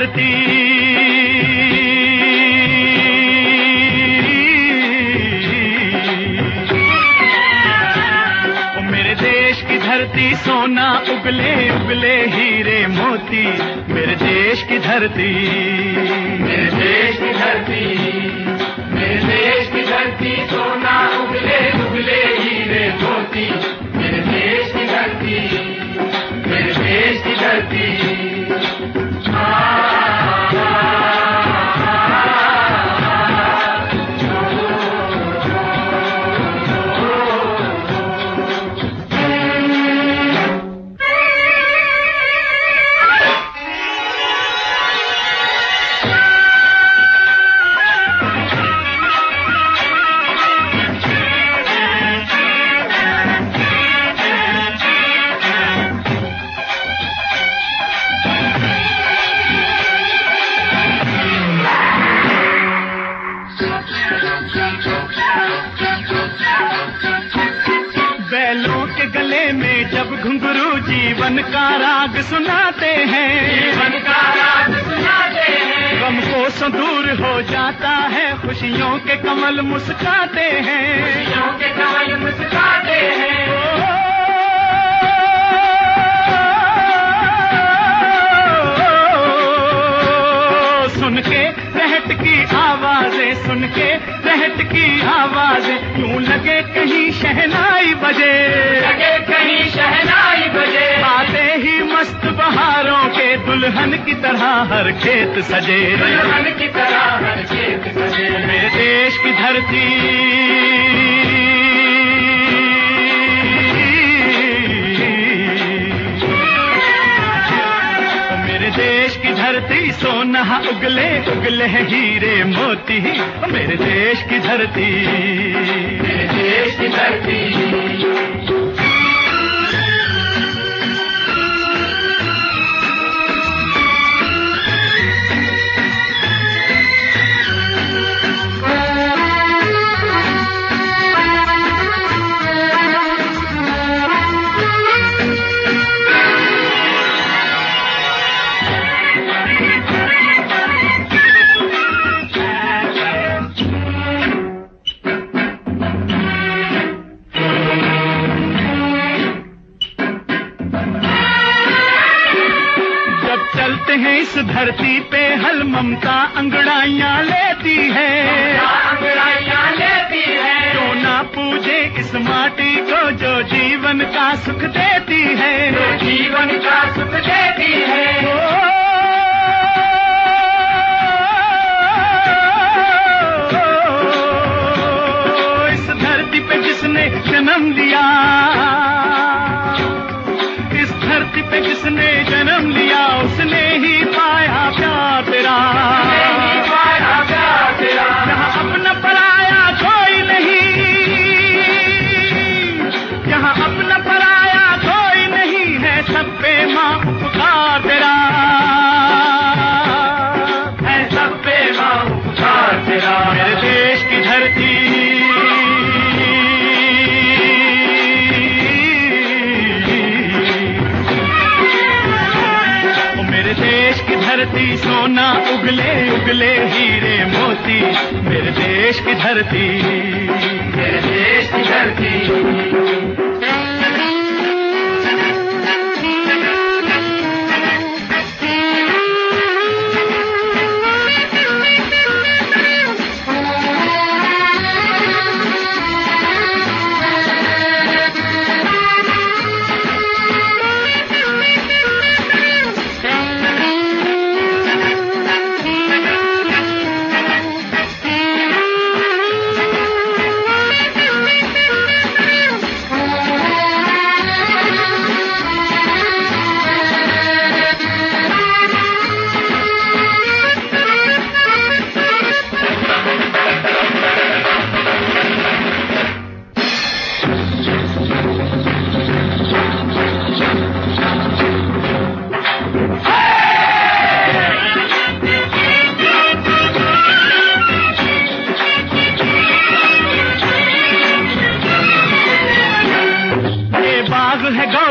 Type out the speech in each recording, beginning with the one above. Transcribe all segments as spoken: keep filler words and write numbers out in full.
धरती, ओ मेरे देश की धरती सोना उगले उगले हीरे मोती, मेरे देश की धरती, मेरे देश की धरती, मेरे देश की धरती सोना उगले उगले हीरे मोती, मेरे देश की धरती, मेरे देश की धरती। बैलों के गले में जब घुंघरू जीवन का राग सुनाते हैं, जीवन का राग सुनाते हैं, गम को सो दूर हो जाता है, खुशियों के कमल मुस्काते हैं, खुशियों के कमल मुस्काते हैं। सुन के रहट की आवाजें, सुन के रहट की आवाजें, यूं लगे कहीं शहनाई बजे, लगे कहीं शहनाई बजे, आते ही मस्त बहारों के दुल्हन की तरह हर खेत सजे, दुल्हन की तरह हर खेत सजे। मेरे देश की धरती, मेरे देश की धरती सोना उगले उगले हीरे मोती, मेरे देश की धरती, मेरे देश की धरती। चलते हैं इस धरती पे हल ममता अंगड़ाइयाँ लेती है, अंगड़ाइयाँ लेती है, जो ना पूजे इस माटी को जो जीवन का सुख देती है, जो जीवन का सुख देती है। ओ, इस धरती पे जिसने जन्म लिया, इस धरती पे जिसने जन्म लिया, उसने ही पाया प्यार तेरा, पाया प्यार तेरा। यहाँ अपना पराया कोई नहीं, यहाँ अपना पराया कोई नहीं है, सब पे माँ उपकार तेरा है, सब पे माँ उपकार तेरा। मेरे देश की धरती, देश की धरती सोना उगले उगले हीरे मोती, मेरे देश की धरती, मेरे देश की धरती।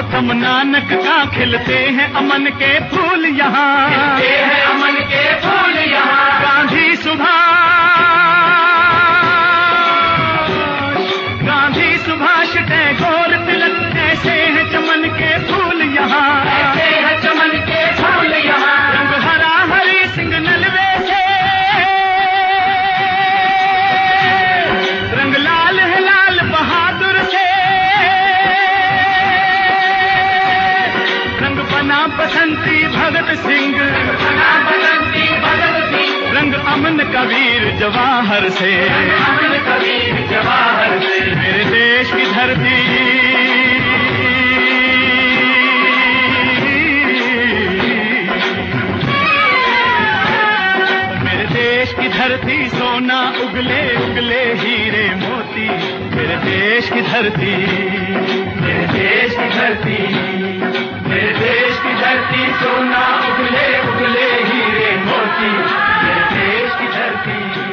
मौसम नानक का खिलते हैं अमन के फूल यहाँ, खिलते हैं अमन के फूल यहाँ। गांधी सुभाष, गांधी सुभाष टैगोर तिलक, ऐसे हैं चमन के फूल यहाँ, ऐसे हैं चमन के फूल यहाँ। रंग हरा हरी सिंह नलवे से, रंग लाल है लाल बहादुर से, रंग बना बसंती भगत सिंह, बना बसंती भगत सिंह। रंग अमन कबीर जवाहर से, अमन कबीर जवाहर से। मेरे देश की धरती, मेरे देश की धरती सोना उगले उगले हीरे मोती, मेरे देश की धरती, मेरे देश की धरती, मेरे देश की धरती सोना उगले उगले हीरे मोती, मेरे देश की धरती।